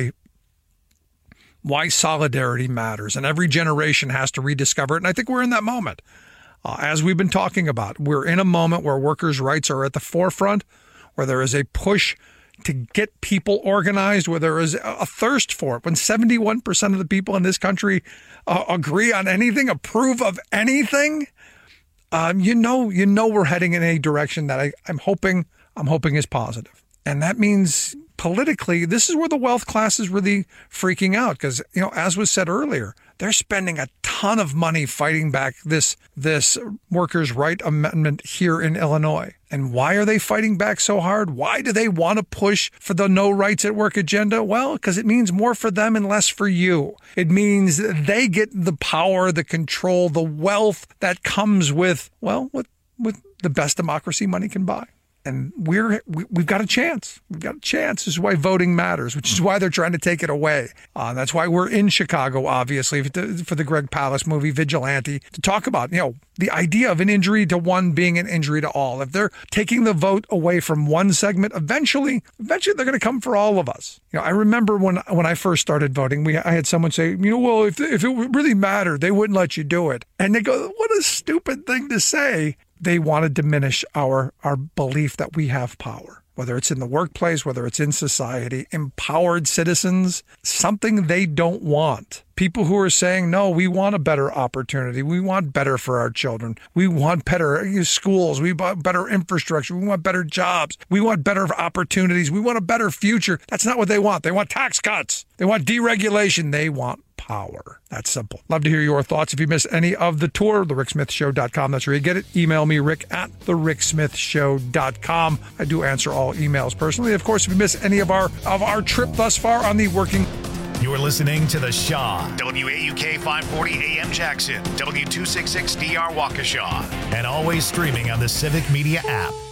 solidarity matters, and every generation has to rediscover it. And I think we're in that moment. As we've been talking about, we're in a moment where workers' rights are at the forefront, where there is a push to get people organized, where there is a thirst for it. When 71% of the people in this country agree on anything, approve of anything, you know we're heading in a direction that I'm hoping is positive. And that means politically, this is where the wealth class is really freaking out because, as was said earlier, they're spending a ton of money fighting back this workers' right amendment here in Illinois. And why are they fighting back so hard? Why do they want to push for the no rights at work agenda? Well, because it means more for them and less for you. It means they get the power, the control, the wealth that comes with the best democracy money can buy. And we've got a chance. We've got a chance. This is why voting matters, which is why they're trying to take it away. That's why we're in Chicago, obviously, for the Greg Palast movie, Vigilante, to talk about, the idea of an injury to one being an injury to all. If they're taking the vote away from one segment, eventually they're going to come for all of us. I remember when I first started voting, I had someone say, well, if it really mattered, they wouldn't let you do it. And they go, what a stupid thing to say. They want to diminish our belief that we have power, whether it's in the workplace, whether it's in society. Empowered citizens, something they don't want. People who are saying, no, we want a better opportunity. We want better for our children. We want better schools. We want better infrastructure. We want better jobs. We want better opportunities. We want a better future. That's not what they want. They want tax cuts. They want deregulation. They want power. That's simple. Love to hear your thoughts. If you miss any of the tour, thericksmithshow.com. That's where you get it. Email me, rick@thericksmithshow.com. I do answer all emails personally. Of course, if you miss any of our trip thus far on the working... You're listening to The Shaw, WAUK 540 AM Jackson, W266DR Waukesha, and always streaming on the Civic Media app.